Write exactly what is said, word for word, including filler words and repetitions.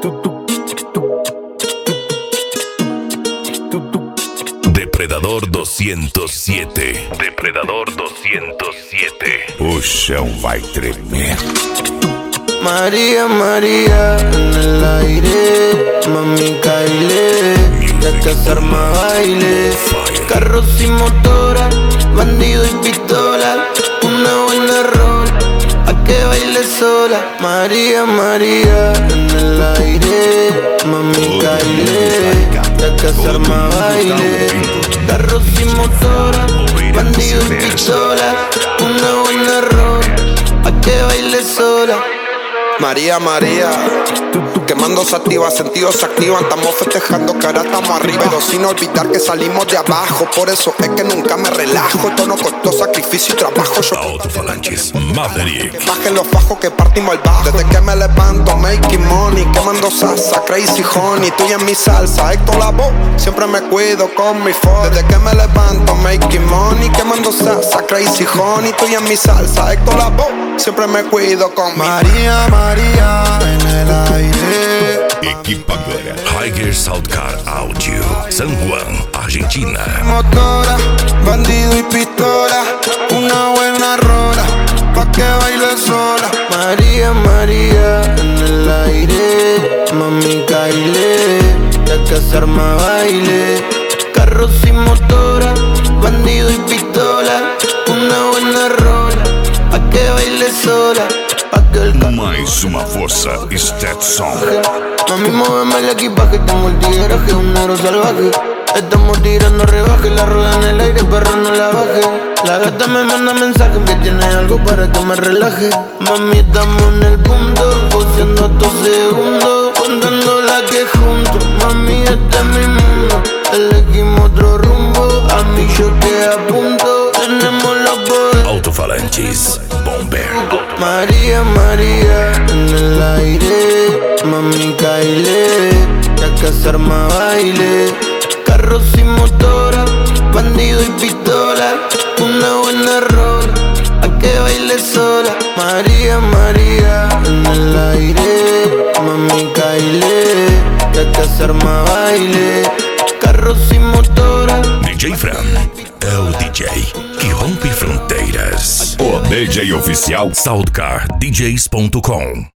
Depredador doscientos siete. Depredador doscientos siete. O chão vai tremer. María, María, en el aire, mami caile, ya que se arma baile, carros y motora, bandido y pistola, una buena rola, a que baile sola. María, María, en el aire, mami caile, ya que se arma baile, carros y motora, bandido y pistola, una buena rola, a que baile sola. María, María, quemando se activa, sentidos se activan. Estamos festejando que ahora estamos arriba, pero sin olvidar que salimos de abajo. Por eso es que nunca me relajo. Esto no costó sacrificio y trabajo. Yo Alto-Falanges Maverick. bajen los bajos que partimos al bajo. Desde que me levanto, making money, quemando salsa, crazy honey. Tú y en mi salsa, Héctor Lavoe, siempre me cuido con mi phone. Desde que me levanto, making money, quemando salsa, crazy honey. Tú y en mi salsa, Héctor Lavoe, siempre me cuido con mi María, María, en el aire. Equipadora Tiger South Car Audio, San Juan, Argentina. Motora, bandido y pistola, una buena rola, pa' que baile sola. María, María, en el aire, mami caile, ya que se arma baile, carros y motora, bandido y pistola, una buena rola, pa' que baile sola. Mais uma força Stetson. Mami, muéveme el equipaje, tengo el tigueraje, un negro salvaje. Estamos tirando rebaje, la rueda en el aire, perro no la baje. La gata me manda mensajes que tiene algo para que me relaje. Mami, estamos en el punto, poseando estos segundos, contando la que juntos. Mami, este es mi mundo, elegimos otro rumbo. A mí yo que apunto, tenemos los poderes. Alto-Falanges Bomber. María, María, en el aire, mami caile, ya que se arma baile, carros y motora, bandido y pistola, una buena rola, a que baile sola. María, María, en el aire, mami caile, ya que se arma baile, carros y motora. D J Fran é o D J que rompe fronteiras. O D J oficial Southcar D Js ponto com.